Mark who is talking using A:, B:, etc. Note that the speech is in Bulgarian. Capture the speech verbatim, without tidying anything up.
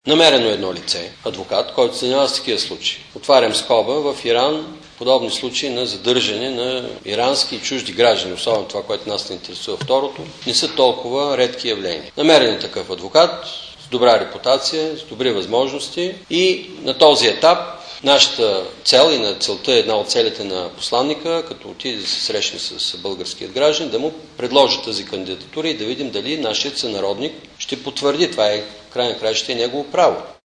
A: Намерено едно лице, адвокат, който се занимава с такива случаи. Отварям скоба, в Иран подобни случаи на задържане на ирански и чужди граждани, особено това, което нас не интересува второто, не са толкова редки явления. Намерен е такъв адвокат, с добра репутация, с добри възможности и на този етап нашата цел и на целта е една от целите на посланника, като отиде да се срещне с българският граждан, да му предложи тази кандидатура и да видим дали нашият сънародник ще потвърди. Това е край на краища и негово право.